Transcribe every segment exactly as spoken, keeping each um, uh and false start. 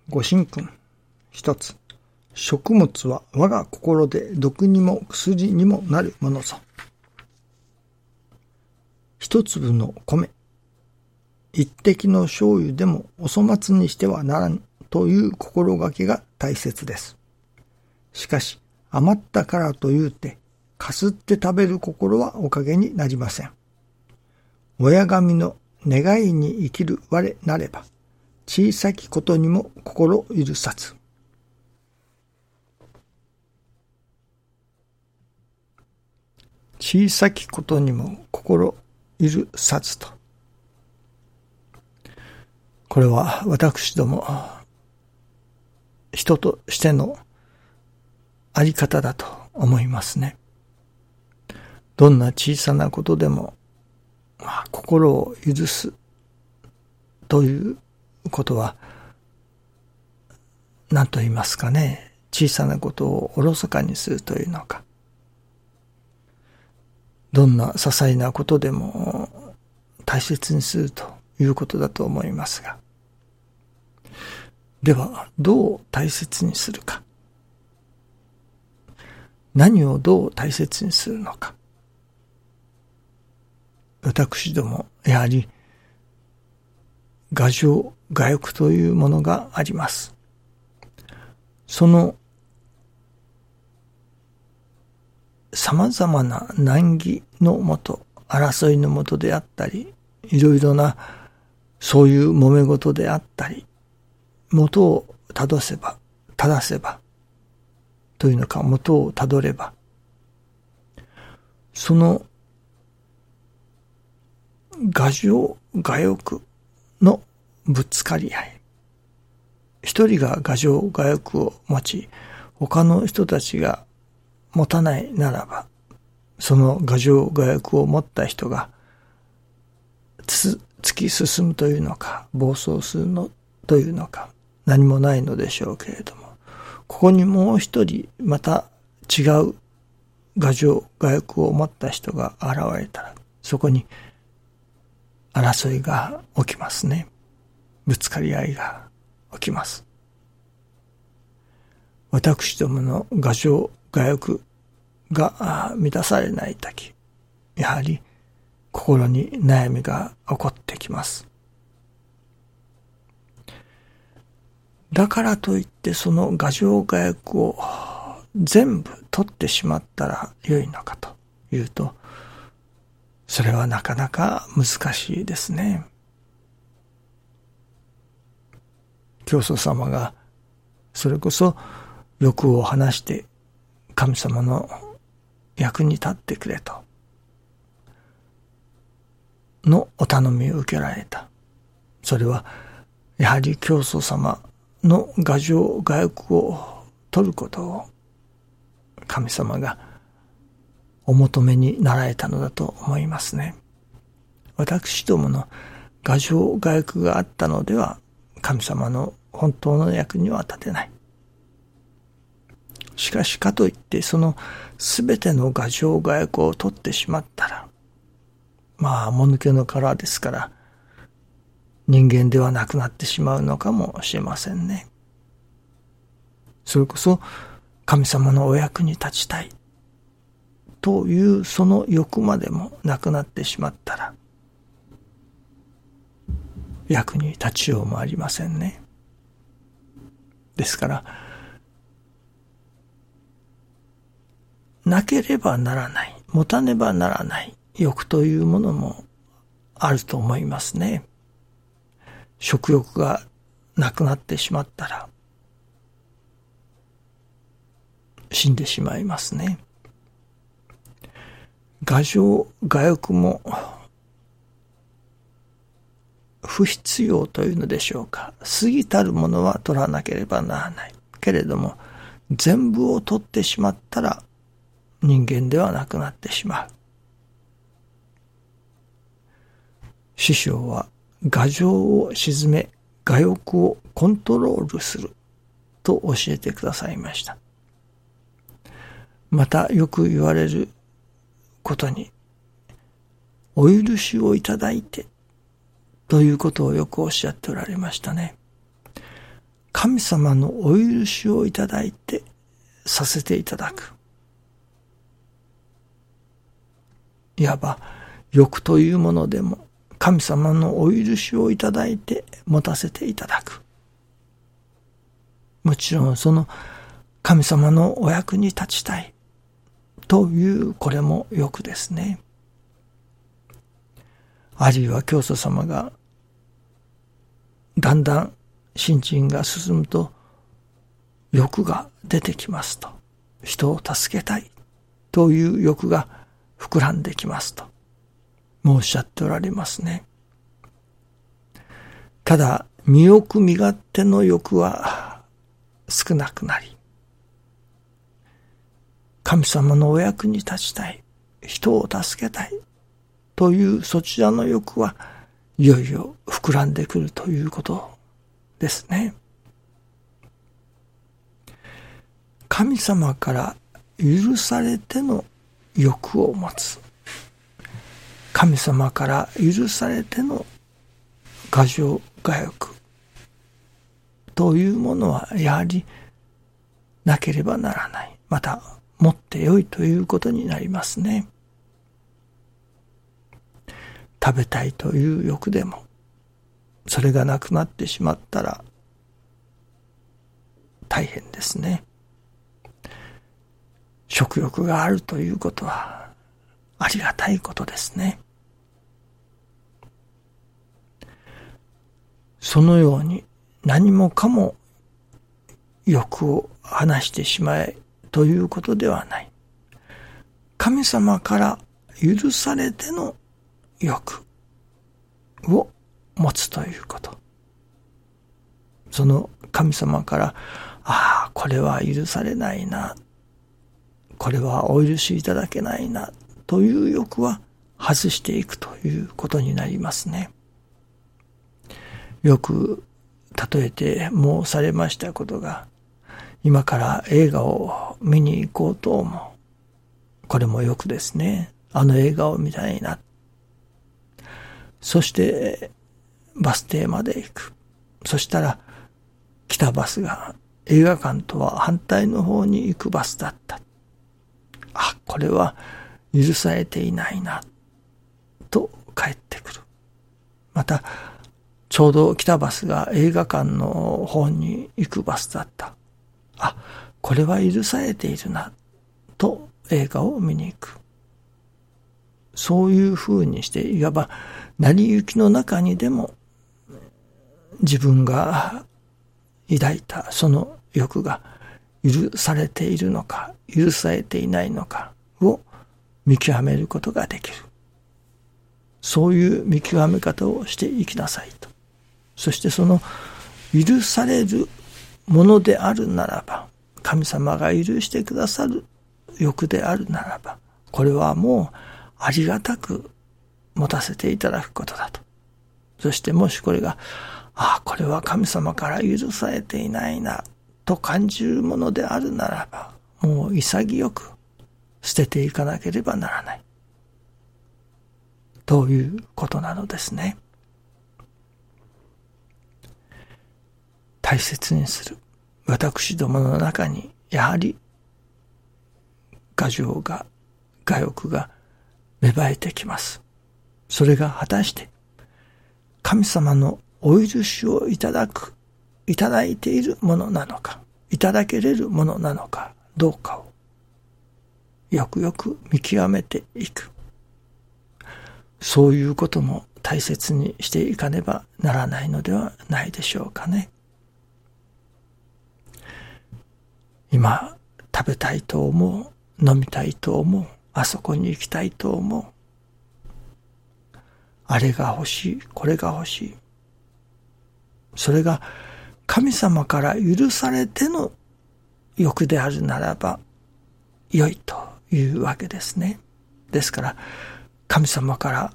ご神君。一つ。食物は我が心で毒にも薬にもなるものぞ。一粒の米、一滴の醤油でもお粗末にしてはならんという心がけが大切です。しかし余ったからというてかすって食べる心はおかげになりません。親神の願いに生きる我なれば小さきことにも心許さず。小さきことにも心許さずと。これは私ども人としてのあり方だと思いますね。どんな小さなことでも、まあ、心を許すということは何と言いますかね。小さなことをおろそかにするというのか。どんな些細なことでも大切にするということだと思いますが。では、どう大切にするか。何をどう大切にするのか。私ども、やはり、我情、我欲というものがあります。その、様々な難儀のもと、争いのもとであったり、いろいろな、そういう揉め事であったり、元をたどせば、正せば、というのか、元をたどれば、その、我情、我欲のぶつかり合い。一人が我情、我欲を持ち、他の人たちが持たないならば、その我情、我欲を持った人が、つ、突き進むというのか、暴走するのというのか、何もないのでしょうけれども、ここにもう一人、また違う我情、我欲を持った人が現れたら、そこに争いが起きますね。ぶつかり合いが起きます。私どもの我情、我欲が満たされないとき、やはり心に悩みが起こってきます。だからといってその我情我欲を全部取ってしまったら良いのかというと、それはなかなか難しいですね。教祖様がそれこそ欲を離して神様の役に立ってくれとのお頼みを受けられた。それはやはり教祖様の我情我欲を取ることを神様がお求めになられたのだと思いますね。私どもの我情我欲があったのでは神様の本当の役には立てない。しかしかといってそのすべての我情我欲を取ってしまったら、まあもぬけの殻ですから人間ではなくなってしまうのかもしれませんね。それこそ神様のお役に立ちたいというその欲までもなくなってしまったら役に立ちようもありませんね。ですからなければならない、持たねばならない欲というものもあると思いますね。食欲がなくなってしまったら死んでしまいますね。我情我欲も不必要というのでしょうか。過ぎたるものは取らなければならないけれども、全部を取ってしまったら人間ではなくなってしまう。師匠は我情を鎮め我欲をコントロールすると教えてくださいました。またよく言われることに、お許しをいただいてということをよくおっしゃっておられましたね。 神様のお許しをいただいてさせていただく。いわば欲というものでも神様のお許しをいただいて持たせていただく。もちろんその神様のお役に立ちたいというこれも欲ですね。あるいは教祖様がだんだん信心が進むと欲が出てきますと、人を助けたいという欲が膨らんできますと申し上っておられますね。ただ身欲身勝手の欲は少なくなり、神様のお役に立ちたい、人を助けたいというそちらの欲はいよいよ膨らんでくるということですね。神様から許されての欲を持つ、神様から許されての我情我欲というものはやはりなければならない。また持ってよいということになりますね。食べたいという欲でもそれがなくなってしまったら大変ですね。食欲があるということはありがたいことですね。そのように何もかも欲を離してしまえということではない。神様から許されての欲を持つということ。その神様から、ああ、これは許されないな、これはお許しいただけないなという欲は外していくということになりますね。よく例えて申されましたことが、今から映画を見に行こうと思う。これも欲ですね。あの映画を見たいな。そしてバス停まで行く。そしたら来たバスが映画館とは反対の方に行くバスだった。あ、これは許されていないなと帰ってくる。またちょうど来たバスが映画館の方に行くバスだった。あ、これは許されているなと映画を見に行く。そういうふうにして、いわば成り行きの中にでも自分が抱いたその欲が許されているのか許されていないのかを見極めることができる。そういう見極め方をしていきなさいと。そしてその許されるものであるならば、神様が許してくださる欲であるならば、これはもうありがたく持たせていただくことだと。そしてもしこれが、ああ、これは神様から許されていないなと感じるものであるならば、もう潔く捨てていかなければならない。ということなのですね。大切にする私どもの中にやはり我情が我欲が芽生えてきます。それが果たして神様のお許しをいただくいただいているものなのか、いただけれるものなのかどうかをよくよく見極めていく。そういうことも大切にしていかねばならないのではないでしょうかね。今食べたいと思う、飲みたいと思う、あそこに行きたいと思う、あれが欲しい、これが欲しい、それが神様から許されての欲であるならば良いというわけですね。ですから神様から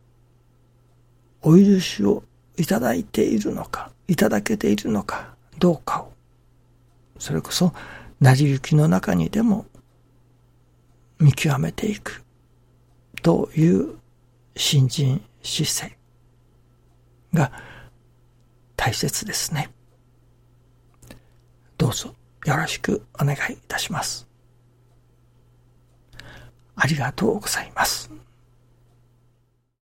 お許しをいただいているのか、いただけているのかどうかを、それこそ成り行きの中にでも見極めていくという信心姿勢が大切ですね。 どうぞよろしくお願いいたします。ありがとうございます。